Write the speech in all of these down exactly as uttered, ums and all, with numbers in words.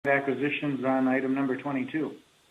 acquisitions on item number twenty-two.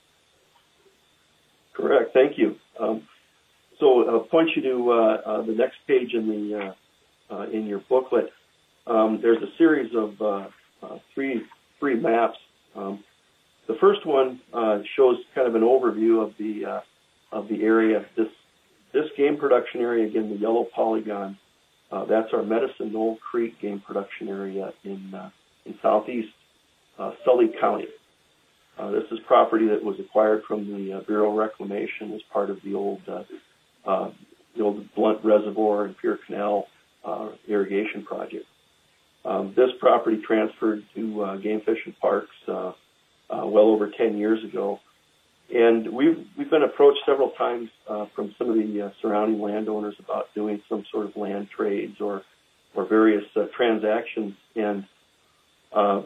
Correct. Thank you. Um, so I'll point you to uh, uh, the next page in the uh, uh, in your booklet. Um, there's a series of uh, uh, three three maps. Um, the first one uh, shows kind of an overview of the uh, of the area. This this game production area, again, the yellow polygon, uh, that's our Medicine Knoll Creek game production area in uh, in southeast uh, Sully County. Uh, this is property that was acquired from the uh, Bureau of Reclamation as part of the old uh, uh, the old Blunt Reservoir and Pierre Canal uh, irrigation project. Um, this property transferred to uh, Game Fish and Parks uh, uh, well over ten years ago, and we've we've been approached several times uh, from some of the uh, surrounding landowners about doing some sort of land trades or or various uh, transactions. And uh,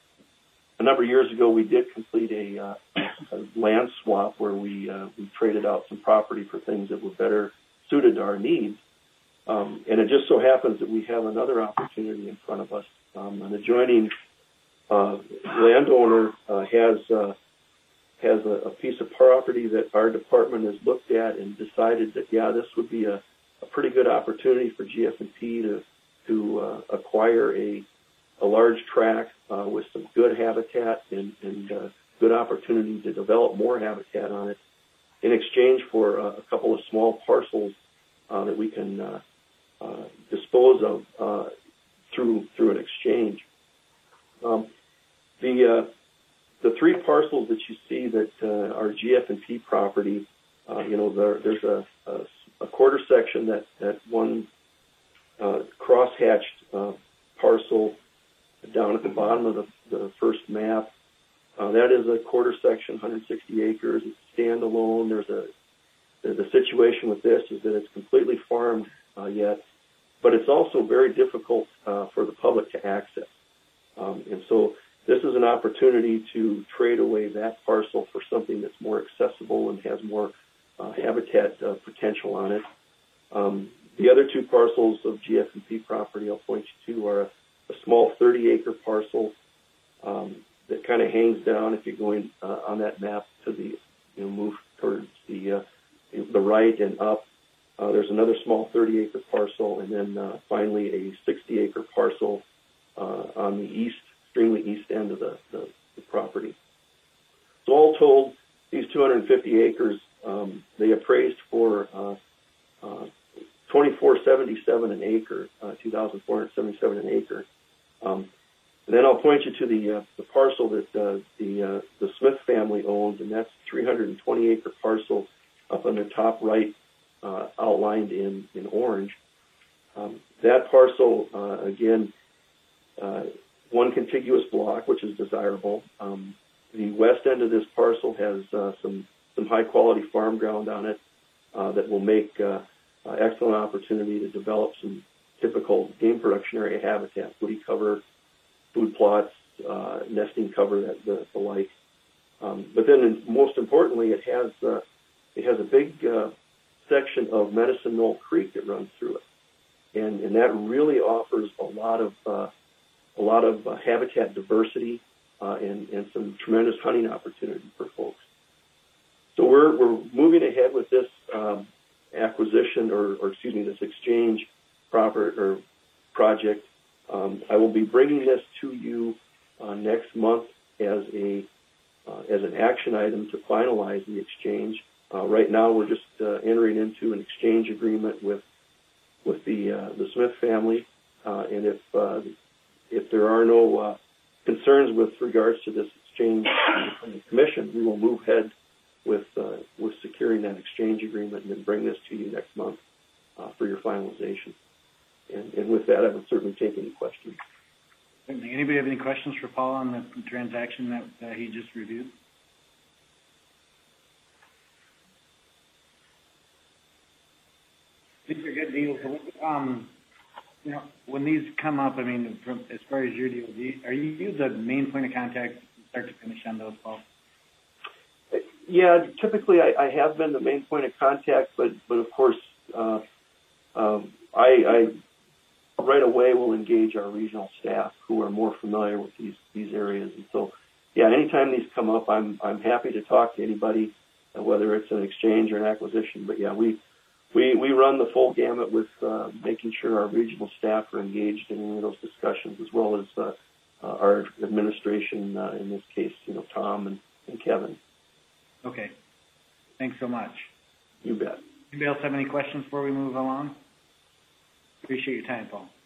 a number of years ago, we did complete a, uh, a land swap where we uh, we traded out some property for things that were better suited to our needs. Um, and it just so happens that we have another opportunity in front of us. Um, an adjoining uh, landowner uh, has uh, has a, a piece of property that our department has looked at and decided that, yeah, this would be a, a pretty good opportunity for G F and P to to uh, acquire a a large tract uh, with some good habitat and, and uh, good opportunity to develop more habitat on it in exchange for uh, a couple of small parcels uh, that we can uh, uh, dispose of uh, through through an exchange. Um, the uh, the three parcels that you see that uh, are G F and P property, uh, you know, there, there's a, a, a quarter section that that one uh, crosshatched uh, parcel down at the bottom of the, the first map. Uh, that is a quarter section, one hundred sixty acres. It's standalone. There's a the, the situation with this is that it's completely farmed uh, yet, but it's also very difficult uh, for the public to access. Um, and so this is an opportunity to trade away that parcel for something that's more accessible and has more uh, habitat uh, potential on it. Um, the other two parcels of G F and P property I'll point you to are a, a small thirty acre parcel um, that kind of hangs down if you're going uh, on that map to the, you know, move towards the uh, the right and up. Uh, there's another small thirty acre parcel, and then uh, finally a sixty acre parcel uh, on the east, extremely east end of the, the, the property. So all told, these two hundred fifty acres, um, they appraised for uh, uh, twenty-four seventy-seven an acre, uh, two thousand four hundred seventy-seven an acre. Um, and then I'll point you to the uh, the parcel that uh, the uh, the Smith family owns, and that's three hundred twenty acre parcel up on the top right, uh, outlined in in orange. Um, that parcel, uh, again, uh, one contiguous block, which is desirable. Um, the west end of this parcel has uh, some some high quality farm ground on it uh, that will make uh, uh, excellent opportunity to develop some typical game production area habitat, woody cover, food plots, uh, nesting cover, that the, the like. Um, but then, most importantly, it has uh, it has a big uh, section of Medicine Knoll Creek that runs through it, and and that really offers a lot of uh, a lot of uh, habitat diversity uh, and and some tremendous hunting opportunity for folks. So we're we're moving ahead with this um, acquisition, or, or excuse me, this exchange proper or project. Um, I will be bringing this to you uh, next month as a uh, as an action item to finalize the exchange. Uh, right now, we're just uh, entering into an exchange agreement with with the uh, the Smith family, uh, and if uh, if there are no uh, concerns with regards to this exchange from the commission, we will move ahead with uh, with securing that exchange agreement and then bring this to you next month uh, for your finalization. And, and with that, I would certainly take any questions. Anybody have any questions for Paul on the transaction that, that he just reviewed? These are good deals. Um, you know, when these come up, I mean, from, as far as your deal, are you the main point of contact from start to finish on those, Paul? Yeah, typically I, I have been the main point of contact, but but of course, uh, um, I, I right away will engage our regional staff who are more familiar with these these areas, and so anytime these come up, I'm I'm happy to talk to anybody, uh, whether it's an exchange or an acquisition. But yeah, we we we run the full gamut with uh, making sure our regional staff are engaged in any of those discussions, as well as uh, uh, our administration. Uh, in this case, you know, Tom and, and Kevin. Okay. Thanks so much. You bet. Anybody else have any questions before we move along? Appreciate your time, Paul.